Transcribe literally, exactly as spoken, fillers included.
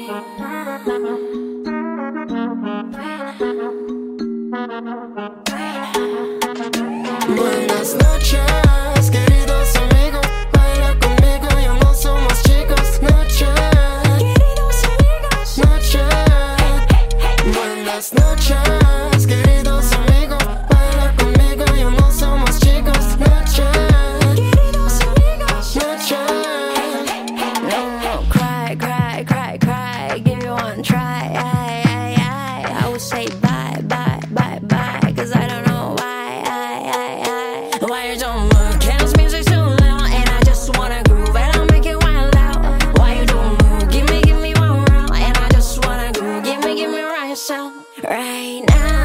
Buenas noches, queridos amigos. Baila conmigo, ya no somos chicos. Noche, queridos amigos. Noche, buenas noches, queridos amigos. Baila conmigo, ya no somos chicos. Noche, queridos amigos. Noche. No more cry, cry, cry, cry. Give you one try. I, I, I, I would say bye, bye, bye, bye. Cause I don't know why. I, I, I. Why you don't move? Dance music too loud. And I just wanna groove. And I'll make it wild out. Why you don't move? Give me, give me one round. And I just wanna groove. Give me, give me right sound. Right now.